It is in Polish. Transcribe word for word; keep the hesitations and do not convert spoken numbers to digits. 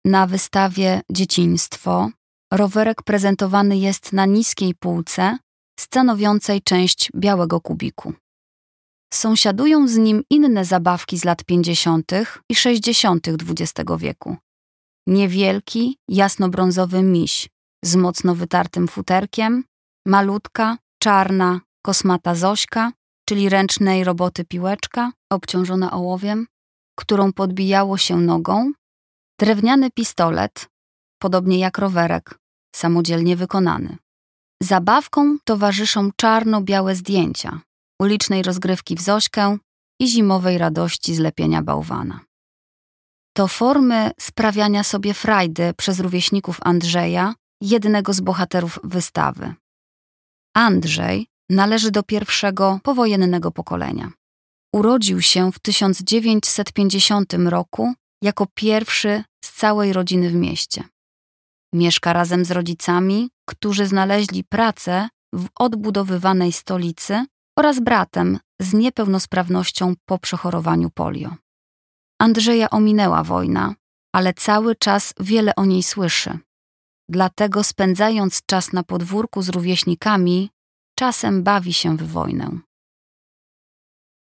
Na wystawie Dzieciństwo rowerek prezentowany jest na niskiej półce, stanowiącej część białego kubiku. Sąsiadują z nim inne zabawki z lat pięćdziesiątych i sześćdziesiątych dwudziestego wieku. Niewielki, jasnobrązowy miś z mocno wytartym futerkiem, malutka, czarna, kosmata Zośka, czyli ręcznej roboty piłeczka, obciążona ołowiem, którą podbijało się nogą, drewniany pistolet, podobnie jak rowerek, samodzielnie wykonany. Zabawkom towarzyszą czarno-białe zdjęcia, ulicznej rozgrywki w Zośkę i zimowej radości z lepienia bałwana. To formy sprawiania sobie frajdy przez rówieśników Andrzeja, jednego z bohaterów wystawy. Andrzej należy do pierwszego powojennego pokolenia. Urodził się w tysiąc dziewięćset pięćdziesiątym roku jako pierwszy z całej rodziny w mieście. Mieszka razem z rodzicami, którzy znaleźli pracę w odbudowywanej stolicy, oraz bratem z niepełnosprawnością po przechorowaniu polio. Andrzeja ominęła wojna, ale cały czas wiele o niej słyszy. Dlatego spędzając czas na podwórku z rówieśnikami, czasem bawi się w wojnę.